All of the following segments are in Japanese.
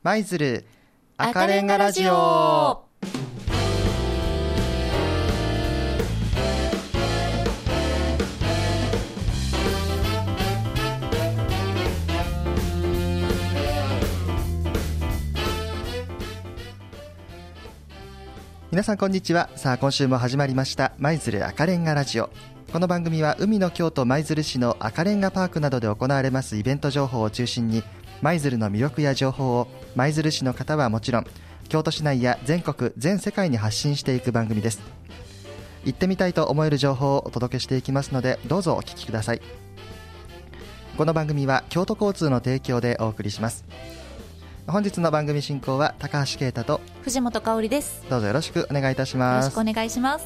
舞鶴赤レンガラジオ。皆さんこんにちは。さあ今週も始まりました舞鶴赤レンガラジオ。この番組は海の京都舞鶴市の赤レンガパークなどで行われますイベント情報を中心に舞鶴の魅力や情報を舞鶴市の方はもちろん京都市内や全国全世界に発信していく番組です。行ってみたいと思える情報をお届けしていきますのでどうぞお聞きください。この番組は京都交通の提供でお送りします。本日の番組進行は高橋啓太と藤本香里です。 どうぞよろしくお願いいたします。 よろしくお願いします。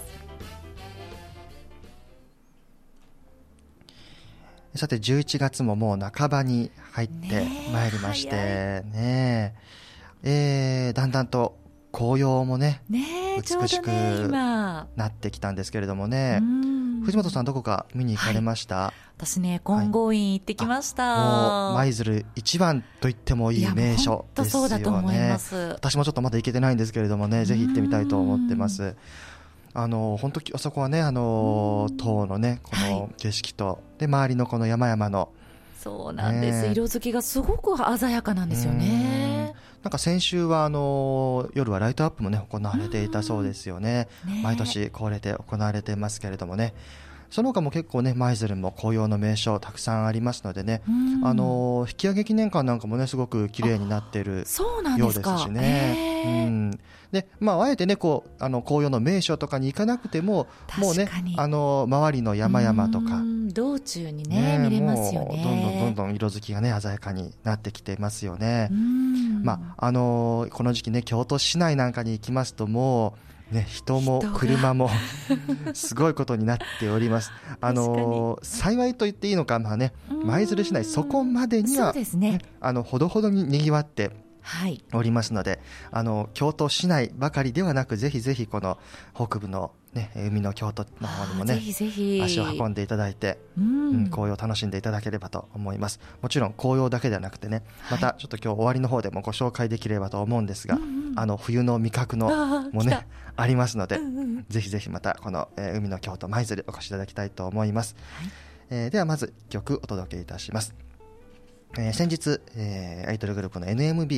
さて11月ももう半ばに入ってまいりましてね、だんだんと紅葉もね美しくなってきたんですけれどもね、藤本さんどこか見に行かれました？ 私ね金剛院行ってきました。 もう舞鶴一番と言ってもいい名所ですよね。 そうだと思います。 私もちょっとまだ行けてないんですけれどもね、ぜひ行ってみたいと思ってます。本当あそこはね塔のねこの景色と、で周りのこの山々のそうなんです、色づきがすごく鮮やかなんですよね。 なんか先週は夜はライトアップもね行われていたそうですよね。毎年恒例で行われてますけれどもね、その他も結構ね舞鶴も紅葉の名所たくさんありますのでね、引き上げ記念館なんかもねすごく綺麗になっているようですしね。であえてねこう紅葉の名所とかに行かなくてももうね周りの山々とか道中にね見れますよね。 もうどんどん色づきがね鮮やかになってきてますよね。この時期ね京都市内なんかに行きますともうね、人も車もすごいことになっております。幸いと言っていいのか、舞鶴市内そこまでには、ほどほどににぎわっておりますので、京都市内ばかりではなくぜひぜひこの北部の、海の京都の方にもねぜひぜひ足を運んでいただいて、紅葉を楽しんでいただければと思います。もちろん紅葉だけではなくてね、またちょっと今日終わりの方でもご紹介できればと思うんですが、冬の味覚のもねありますので、ぜひぜひまたこの、海の京都舞鶴お越しいただきたいと思います。ではまず曲お届けいたします。先日、アイドルグループの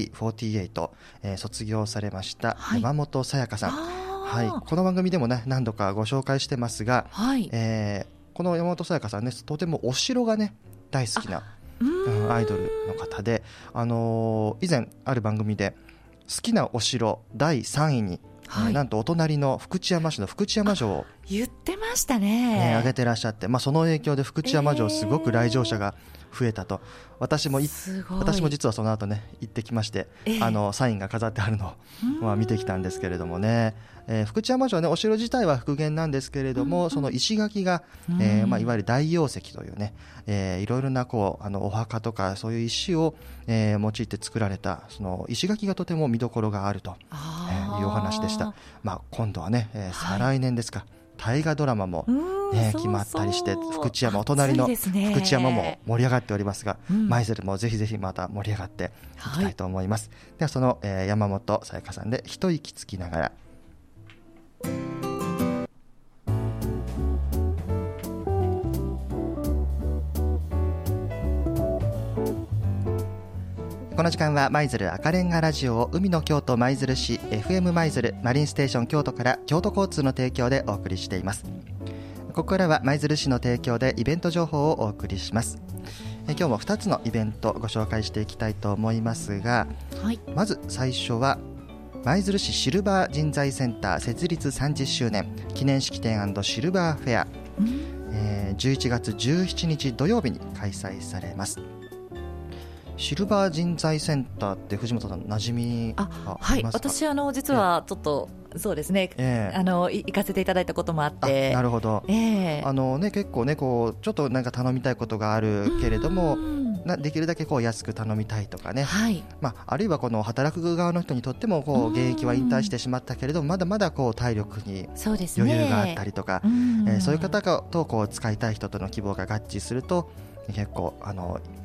NMB48、卒業されました山本彩さん、この番組でも、ね、何度かご紹介してますが、この山本彩さんねとてもお城がね大好きなアイドルの方で、以前ある番組で好きなお城第3位に、なんとお隣の福知山市の福知山城を言ってましたね、 挙げてらっしゃって、その影響で福知山城すごく来場者が増えたと、私も実はその後ね行ってきまして、サインが飾ってあるのを、見てきたんですけれどもね、福知山城ねお城自体は復元なんですけれども、その石垣が、いわゆる大王石というね、いろいろなお墓とかそういう石を、用いて作られたその石垣がとても見どころがあると、いうお話でした。今度はね、再来年ですか、大河ドラマも、決まったりして福知山お隣の福知山も盛り上がっておりますが、舞鶴もぜひぜひまた盛り上がっていきたいと思います。ではその、山本彩さんで一息つきながら。この時間は舞鶴赤レンガラジオを海の京都舞鶴市 FM 舞鶴マリンステーション京都から京都交通の提供でお送りしています。ここからは舞鶴市の提供でイベント情報をお送りします。今日も2つのイベントご紹介していきたいと思いますが、まず最初は舞鶴市シルバー人材センター設立30周年記念式典&シルバーフェア、11月17日土曜日に開催されます。シルバー人材センターって藤本さん馴染みがありますか？ 私実はちょっとそうですね、行かせていただいたこともあって。 なるほど、結構ねちょっとなんか頼みたいことがあるけれどもできるだけ安く頼みたいとかね、あるいはこの働く側の人にとっても現役は引退してしまったけれどもまだまだ体力に余裕があったりとか、そういう方と使いたい人との希望が合致すると結構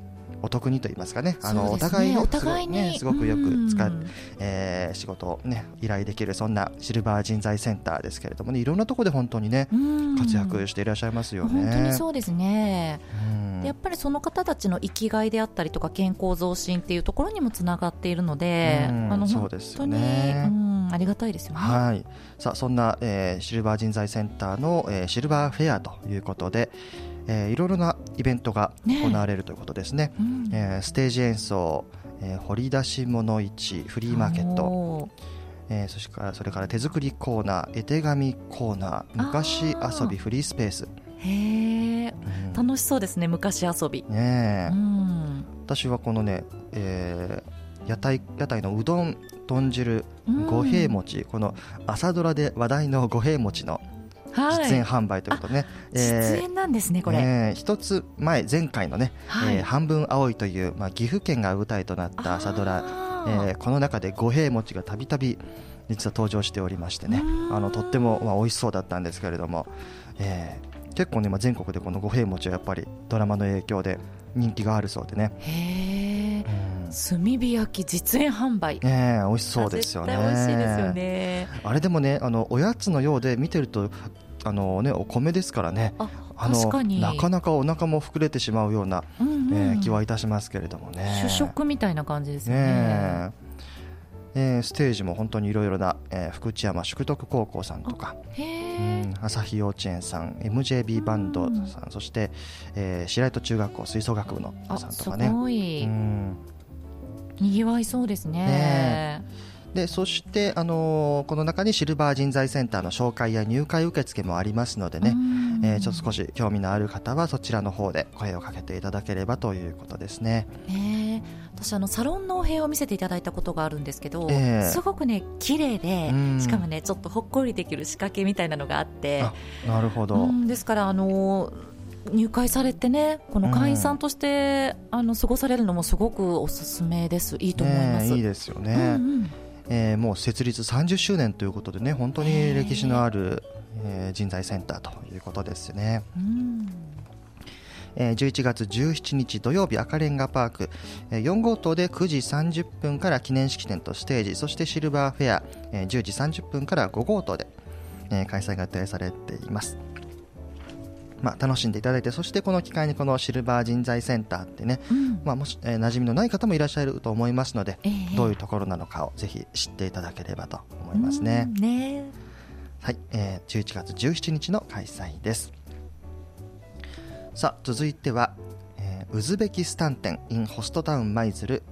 お得にと言いますかね、 お互いにすごくよく使う、仕事を、依頼できるそんなシルバー人材センターですけれどもね、いろんなところで本当にね、活躍していらっしゃいますよね。 本当にそうですね。やっぱりその方たちの生きがいであったりとか健康増進っていうところにもつながっているので、 そうですよね、 本当に、ありがたいですよね。 はい、さあそんな、シルバー人材センターの、シルバーフェアということで、いろいろなイベントが行われるということですね。ステージ演奏、掘り出し物市、フリーマーケット、それから手作りコーナー、絵手紙コーナー、昔遊びフリースペース。 へー、楽しそうですね、昔遊び。 私はこのね、屋台のうどん豚汁五平餅、この朝ドラで話題の五平餅の実演販売ということでね、 実演なんですねこれ。 一つ前回のね、半分青いという、岐阜県が舞台となった朝ドラ、この中で五平餅がたびたび実は登場しておりましてね、とっても美味しそうだったんですけれども、結構ね、全国でこの五平餅はやっぱりドラマの影響で人気があるそうでね。 へー、炭火焼き実演販売、 美味しそうですよね。 絶対美味しいですよね。 あれでもね、おやつのようで見てるとお米ですからね、 確かになかなかお腹も膨れてしまうような、気はいたしますけれどもね。 主食みたいな感じですよね。 ステージも本当にいろいろな、福知山淑徳高校さんとか、朝日幼稚園さん、 MJB バンドさん、そして、白糸中学校吹奏楽部のさんとかね、 すごいにぎわいそうですね。 でそして、この中にシルバー人材センターの紹介や入会受付もありますのでね、ちょっと少し興味のある方はそちらの方で声をかけていただければということですね。 私サロンのお部屋を見せていただいたことがあるんですけど、すごくね綺麗で、しかもねちょっとほっこりできる仕掛けみたいなのがあって、 なるほど。 ですから入会されてね、この会員さんとして過ごされるのもすごくおすすめです。いいと思います。 いいですよね。もう設立30周年ということでね、本当に歴史のある、人材センターということですね。11月17日土曜日、赤レンガパーク、4号棟で9時30分から記念式典とステージ、そしてシルバーフェア、10時30分から5号棟で、開催が予定されています。楽しんでいただいて、そしてこの機会にこのシルバー人材センターってね、もし、馴染みのない方もいらっしゃると思いますので、どういうところなのかをぜひ知っていただければと思いますね。はい、11月17日の開催です。さあ続いては、ウズベキスタン展 in ホストタウン舞鶴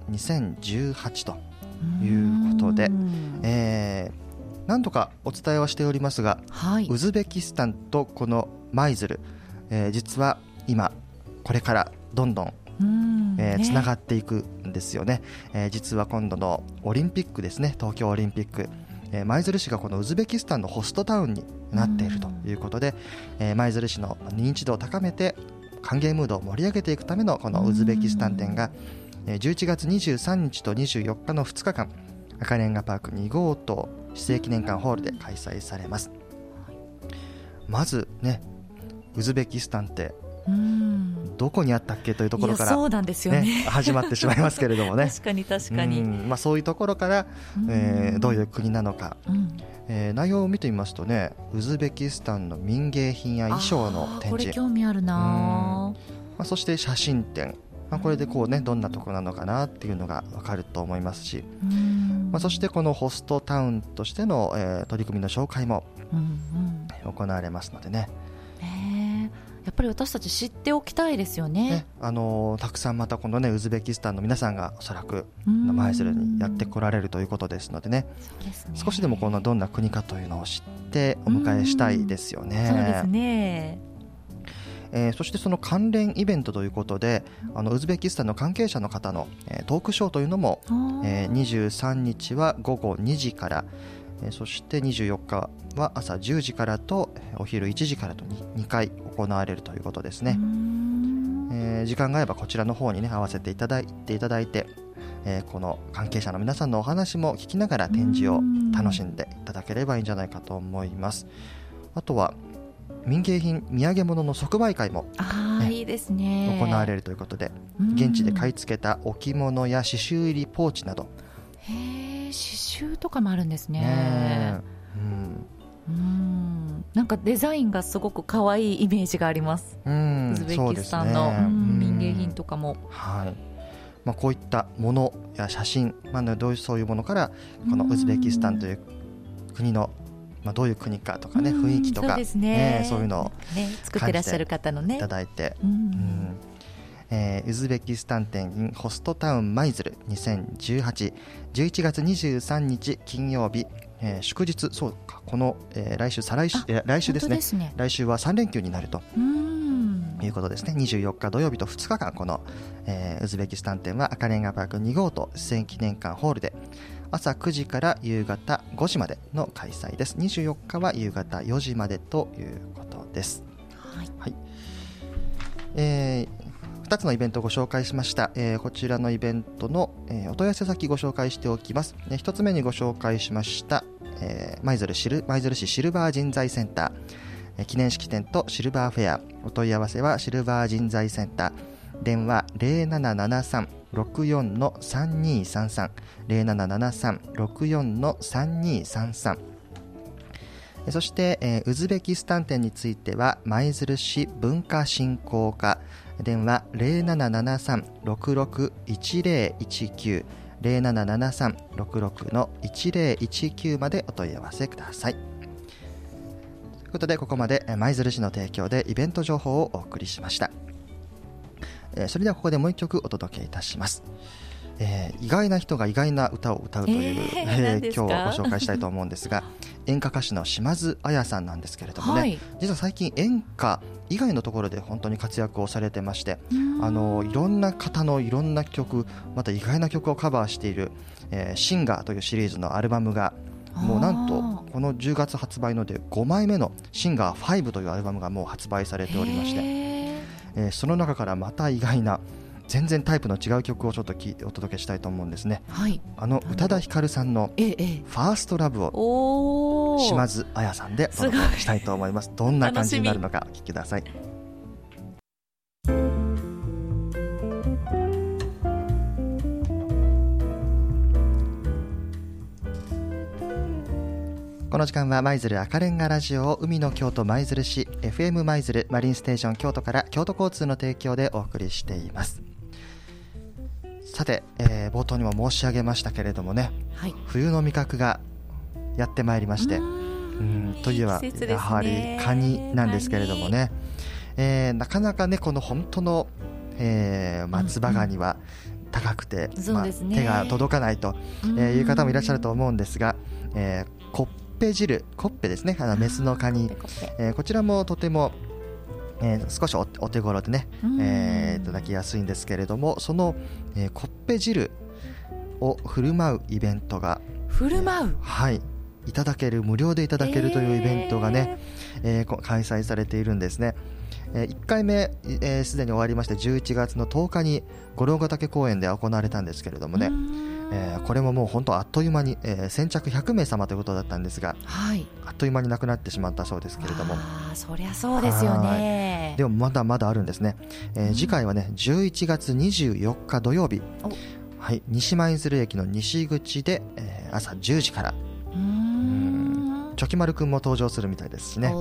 2018ということで、何度かお伝えはしておりますが、ウズベキスタンとこの舞鶴、実は今これからどんどんつながっていくんですよね。実は今度のオリンピックですね、東京オリンピック、舞鶴市がこのウズベキスタンのホストタウンになっているということで、舞鶴市の認知度を高めて歓迎ムードを盛り上げていくためのこのウズベキスタン展が11月23日と24日の2日間、赤レンガパーク2号棟市政記念館ホールで開催されます。まずね、ウズベキスタンってどこにあったっけというところから、 そうなんですよね、 始まってしまいますけれどもね確かに、 そういうところから、どういう国なのか、内容を見てみますとね、ウズベキスタンの民芸品や衣装の展示、 これ興味あるな。 そして写真展、これでこうね、どんなところなのかなっていうのが分かると思いますし、そしてこのホストタウンとしての、取り組みの紹介も行われますのでね、 やっぱり私たち知っておきたいですよね。 たくさんまたこのね、ウズベキスタンの皆さんがおそらく舞鶴にやってこられるということですのでね、少しでもこのどんな国かというのを知ってお迎えしたいですよね。 そうですね。 そしてその関連イベントということで、ウズベキスタンの関係者の方の、トークショーというのも、23日は午後2時から、そして24日は朝10時からとお昼1時からと 2回行われるということですね。時間が合えばこちらの方に、ね、合わせていただいて、この関係者の皆さんのお話も聞きながら展示を楽しんでいただければいいんじゃないかと思います。あとは民芸品土産物の即売会も、 いいですね、 行われるということで、現地で買い付けた置物や刺繍入りポーチなど。 へー、刺繍とかもあるんですね。なんかデザインがすごく可愛いイメージがあります。ウズベキスタンの、民芸品とかも、 こういったものや写真、そういうものからこのウズベキスタンという国の、どういう国かとかね、雰囲気とか、そういうのを作ってらっしゃる方のねいただいて、ウズベキスタン店 in ホストタウンマイズル2018、11月23日金曜日、祝日、そうか、この、来週ですね、来週は3連休になるということですね。24日土曜日と2日間、この、ウズベキスタン店は赤レンガパーク2号棟戦記念館ホールで朝9時から夕方5時までの開催です。24日は夕方4時までということです。2つのイベントをご紹介しました。こちらのイベントの、お問い合わせ先ご紹介しておきます。1つ目にご紹介しました、舞鶴市シルバー人材センター、記念式典とシルバーフェア。お問い合わせはシルバー人材センター、電話 0773-64-3233 0773-64-3233。そして、ウズベキスタン店については舞鶴市文化振興課、電話 0773-661019 0773-66-1019 までお問い合わせください。ということで、ここまで舞鶴市の提供でイベント情報をお送りしました。それではここでもう一曲お届けいたします。意外な人が意外な歌を歌うという、今日ご紹介したいと思うんですが、演歌歌手の島津亜矢さんなんですけれどもね、実は最近演歌以外のところで本当に活躍をされてまして、いろんな方のいろんな曲、また意外な曲をカバーしている、シンガーというシリーズのアルバムがもうなんとこの10月発売ので5枚目のシンガー5というアルバムがもう発売されておりまして、その中からまた意外な全然タイプの違う曲をちょっとお届けしたいと思うんですね。宇多田ヒカルさんのファーストラブを島津亜矢さんでお届けしたいと思います。どんな感じになるのかお聞きください。この時間は舞鶴赤レンガラジオを海の京都舞鶴市 FM 舞鶴マリンステーション京都から京都交通の提供でお送りしています。さて、冒頭にも申し上げましたけれどもね、冬の味覚がやってまいりまして、というはやはりカニなんですけれどもね、なかなかねこの本当の、松葉ガニは高くて、手が届かないという方もいらっしゃると思うんですが、コッペですね、メスのカニ、こちらもとても、少し お手頃でね、いただきやすいんですけれども、その、コッペ汁を振る舞うイベントがいただける、無料でいただけるというイベントがね、開催されているんですね。1回目すでに終わりまして、11月の10日に五郎ヶ岳公園で行われたんですけれどもね、これももう本当あっという間に、先着100名様ということだったんですが、あっという間になくなってしまったそうですけれども、 そりゃそうですよね。 でもまだまだあるんですね。次回はね11月24日土曜日、西舞鶴駅の西口で、朝10時から、チョキマルくんも登場するみたいですしね。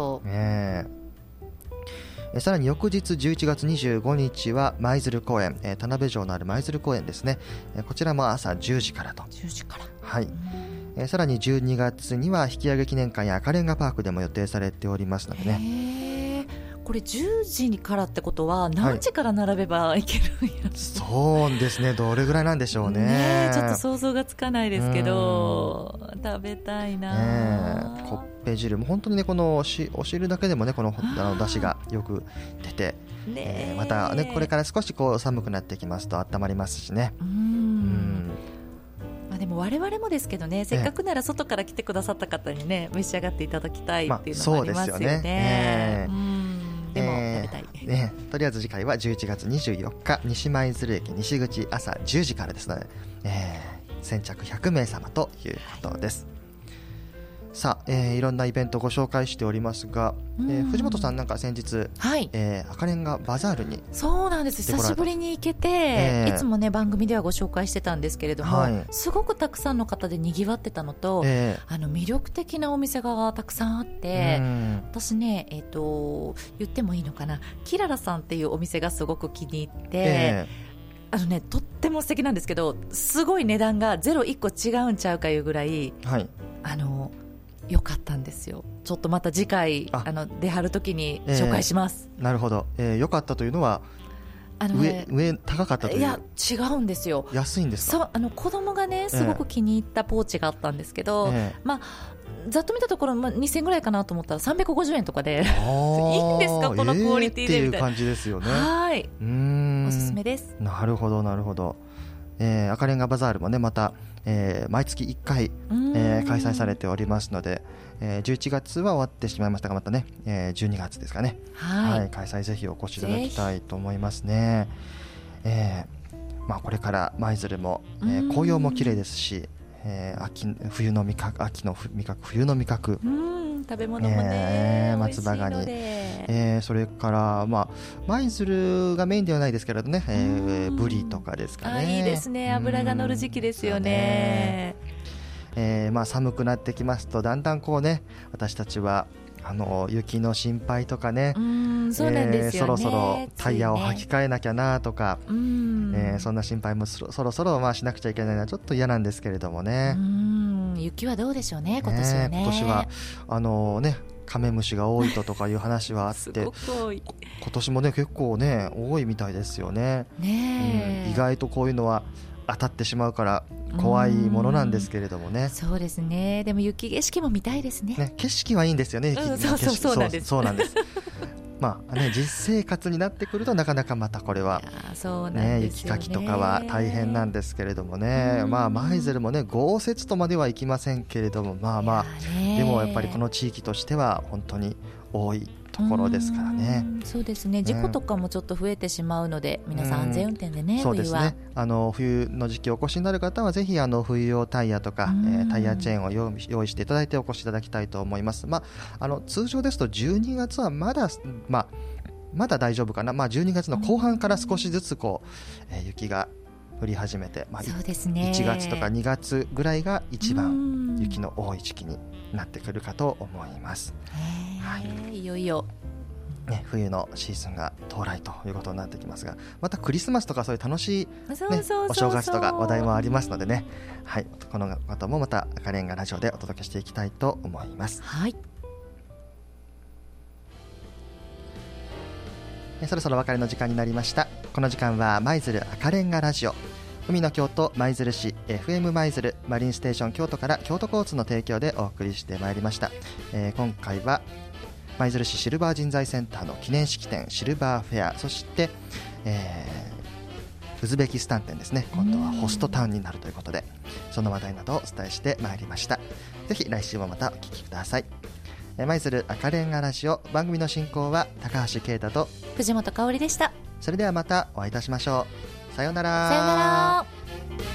さらに翌日11月25日は舞鶴公園、田辺城のある舞鶴公園ですね、こちらも朝10時からと。さらに12月には引き上げ記念館や赤レンガパークでも予定されておりますのでね。 これ10時からってことは何時から並べばいけるんや、 そうですね、どれぐらいなんでしょう ね。 ちょっと想像がつかないですけど、食べたいな。 コッペ汁も本当にね、このお汁だけでもね、この出汁がよく出て、またねこれから少しこう寒くなってきますと温まりますしね。 でも我々もですけどね、せっかくなら外から来てくださった方にね召し上がっていただきたいっていうのもありますよね。でも食べたい、 とりあえず次回は11月24日西舞鶴駅西口朝10時からですので、先着100名様ということです。 さあ、いろんなイベントをご紹介しておりますが、藤本さんなんか先日、 はい、 赤レンガバザールにそうなんです、久しぶりに行けて、いつもね番組ではご紹介してたんですけれども、はい、すごくたくさんの方でにぎわってたのと、魅力的なお店がたくさんあって、私ね、言ってもいいのかな、キララさんっていうお店がすごく気に入って、とっても素敵なんですけど、すごい値段がゼロ1個違うんちゃうかいうぐらい、はい、良かったんですよ。ちょっとまた次回出張る時に紹介します。 なるほど、良かったというのは上高かったという。 いや違うんですよ。 安いんですか。 そう子供がねすごく気に入ったポーチがあったんですけど、まあざっと見たところ、2000円ぐらいかなと思ったら350円とかでいいんですかこのクオリティでみたいな、 っていう感じですよね。 はい、おすすめです。 なるほどなるほど。赤レンガバザールもねまた、毎月1回、開催されておりますので、11月は終わってしまいましたがまたね、12月ですかね、はい、開催ぜひお越しいただきたいと思いますね。これから舞鶴も、紅葉も綺麗ですし、冬の味覚食べ物もね、 松葉ガニ、それから舞鶴がメインではないですけれどね、ブリとかですかね。 いいですね、脂が乗る時期ですよね。 寒くなってきますとだんだんこうね私たちは雪の心配とかね、 そうなんですよね、 そろそろタイヤを履き替えなきゃなとか、そんな心配もそろそろしなくちゃいけないのはちょっと嫌なんですけれどもね。 雪はどうでしょうね今年はね。 今年はカメムシが多いとかいう話はあってすごく多い。今年もね結構ね多いみたいですよね。意外とこういうのは当たってしまうから怖いものなんですけれどもね。 そうですね。でも雪景色も見たいですね。 景色はいいんですよね。 そうなんです。 そうなんです実生活になってくるとなかなかまたこれは、雪かきとかは大変なんですけれどもね。舞鶴もね豪雪とまではいきませんけれどもでもやっぱりこの地域としては本当に多いところですからね。 そうですね、事故とかもちょっと増えてしまうので、皆さん安全運転でね。 そうですね、冬の時期お越しになる方はぜひ冬用タイヤとか、タイヤチェーンを用意していただいてお越しいただきたいと思います。通常ですと12月はまだ大丈夫かな、12月の後半から少しずつ雪が降り始めて、 そうですね、 1月とか2月ぐらいが一番雪の多い時期になってくるかと思います。 いよいよ、 冬のシーズンが到来ということになってきますが、またクリスマスとかそういう楽しい、お正月とか話題もありますのでね、このこともまた赤レンガラジオでお届けしていきたいと思います。そろそろお別れの時間になりました。この時間は舞鶴赤レンガラジオ、海の京都舞鶴市 FM 舞鶴マリンステーション京都から京都交通の提供でお送りしてまいりました。今回は舞鶴市シルバー人材センターの記念式典シルバーフェア、そして、ウズベキスタン店ですね。今度はホストタウンになるということで、その話題などをお伝えしてまいりました。ぜひ来週もまたお聞きください。舞鶴赤レンガラジオ、番組の進行は高橋啓太と藤本香織でした。 それではまたお会いいたしましょう。さようなら。 さようなら。